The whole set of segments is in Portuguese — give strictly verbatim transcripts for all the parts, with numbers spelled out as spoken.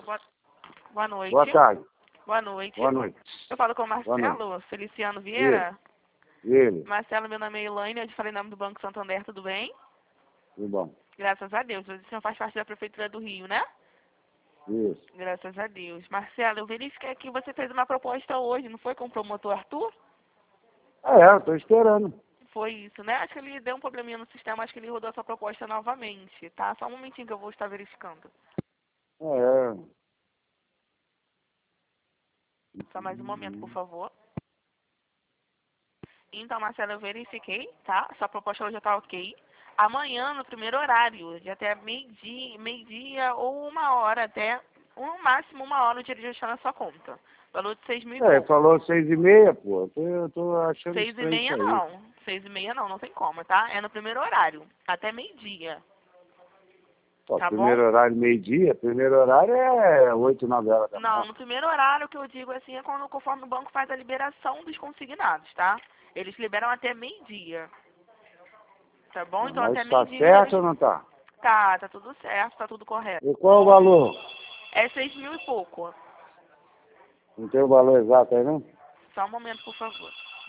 Boa, boa noite. Boa tarde. Boa noite. Boa noite. Eu falo com o Marcelo Feliciano Vieira. Ele. Ele. Marcelo, meu nome é Elaine, eu te falei em nome do Banco Santander, tudo bem? Tudo bom. Graças a Deus. O senhor faz parte da Prefeitura do Rio, né? Isso. Graças a Deus. Marcelo, eu verifiquei que você fez uma proposta hoje, não foi com o promotor Arthur? Ah, é, eu tô esperando. Foi isso, né? Acho que ele deu um probleminha no sistema, acho que ele rodou essa proposta novamente, tá? Só um momentinho que eu vou estar verificando. É. Só mais um momento, por favor. Então, Marcelo, eu verifiquei, tá? Sua proposta hoje já tá ok. Amanhã, no primeiro horário, de até meio-dia, meio-dia ou uma hora, até no máximo uma hora, o dinheiro já está na sua conta. Valor de seis mil e É, pouco. falou seis e meia, pô. Eu tô, eu tô achando Seis e estranho meia isso aí. não. Seis e meia não, não tem como, tá? É no primeiro horário, até meio-dia. Pô, Tá primeiro bom? horário, meio-dia. Primeiro horário é oito, nove horas da Não, manhã. no primeiro horário, o que eu digo assim, é quando, conforme o banco faz a liberação dos consignados, tá? Eles liberam até meio-dia. Tá bom? Então, Mas até tá meio-dia certo eles... ou não tá? Tá, tá tudo certo, tá tudo correto. E qual o valor? É seis mil e pouco. Não tem o valor exato aí, não? Só um momento, por favor.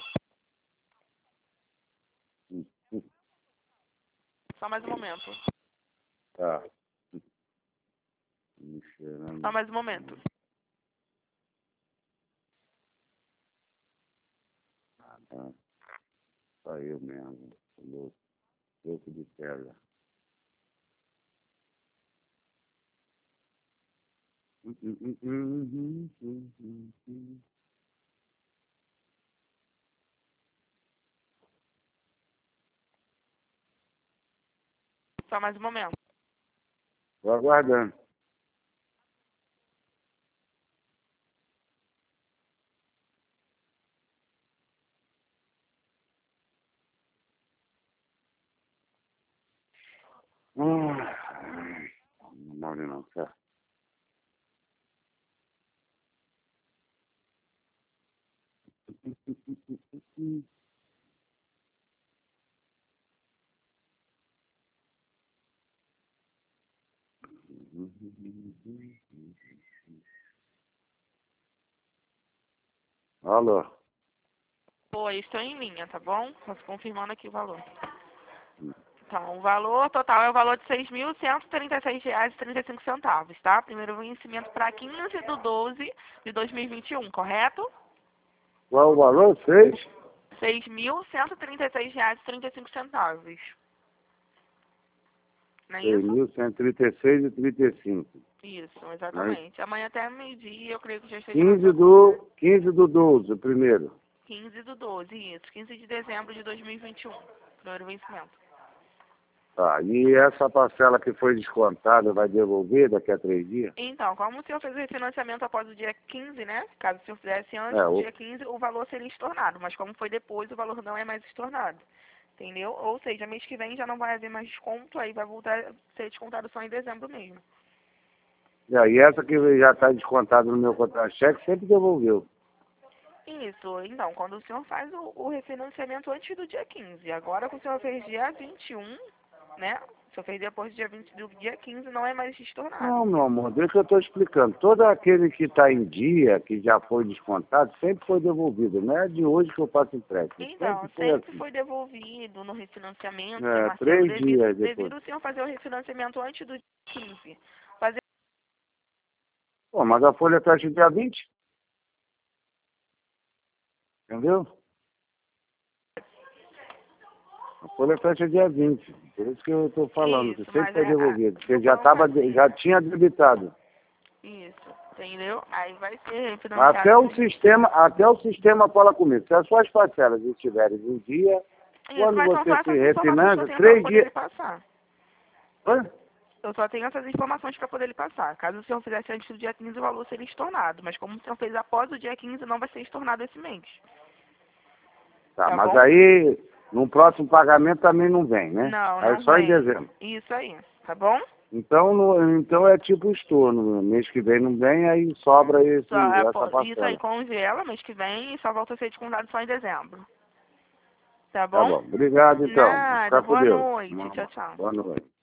Hum, hum, Só mais um momento. Tá. Me cheirando. Só mais um momento. Ah, tá. Saiu mesmo. Louco. Louco de pedra. Hum, hum, hum, hum, hum, hum, hum. Só mais um momento. Tô aguardando. Ah, não mole não, certo? Alô? Oi, estou em linha, tá bom? Só confirmando aqui o valor. Então, o valor total é o valor de seis mil cento e trinta e seis reais e trinta e cinco centavos, tá? Primeiro vencimento para quinze de doze de dois mil e vinte e um, correto? Qual o valor? Seis? seis mil cento e trinta e seis reais e trinta e cinco centavos. Não é Seis isso? mil cento e trinta e seis e trinta e cinco. Isso, Né? exatamente. Amanhã até meio-dia eu creio que já esteja na quinze sua do, quinze do doze, o primeiro. quinze do doze, isso. quinze de dezembro de dois mil e vinte e um. Primeiro vencimento. Tá, e essa parcela que foi descontada vai devolver daqui a três dias? Então, como o senhor fez o refinanciamento após o dia quinze, né? Caso o senhor fizesse antes É, do o, dia quinze, o valor seria estornado. Mas como foi depois, o valor não é mais estornado. Entendeu? Ou seja, mês que vem já não vai haver mais desconto, aí vai voltar a ser descontado só em dezembro mesmo. é, e essa que já está descontada no meu contra-cheque sempre devolveu. Isso, então, quando o senhor faz o, o refinanciamento antes do dia quinze. Agora que o senhor fez dia vinte e um, né? O senhor fez depois do dia vinte, do dia quinze, não é mais estornado. Não, meu amor, deixa que eu estou explicando. Todo aquele que está em dia, que já foi descontado, sempre foi devolvido. Não é de hoje que eu faço empréstimo. Então, Sempre foi sempre assim. foi devolvido no refinanciamento, seu É, Marcelo, três devido, dias depois. devido o senhor fazer o refinanciamento antes do dia quinze. Fazer... Pô, mas a folha fecha dia vinte. Entendeu? A folha fecha dia vinte. Por isso que eu estou falando, que Isso, sempre mas foi é, a- devolvido. Porque no já, tava, processo. já tinha debitado. Isso, entendeu? Aí vai ser Até refinanciado. o sistema, até o sistema fala comigo. Se as suas parcelas estiverem em dia, Isso, quando mas são só você se essas informações que eu refinancia, tenho para três poder lhe dias. passar. Hã? Eu só tenho essas informações para poder lhe passar. Caso o senhor fizesse antes do dia quinze, o valor seria estornado. Mas como o senhor fez após o dia quinze, não vai ser estornado esse mês. Tá, Tá mas bom? aí no próximo pagamento também não vem, né? Não, Aí não só em vem. dezembro. Isso aí, tá bom? Então, no, então é tipo estorno. Mês que vem não vem, aí sobra esse, Só, essa apo- isso aí parcela. congela mês que vem e só volta a ser descontado só em dezembro. Tá Tá bom? bom. Obrigado então. Nada, Fica com boa Deus. noite. Tchau, tchau. Boa noite.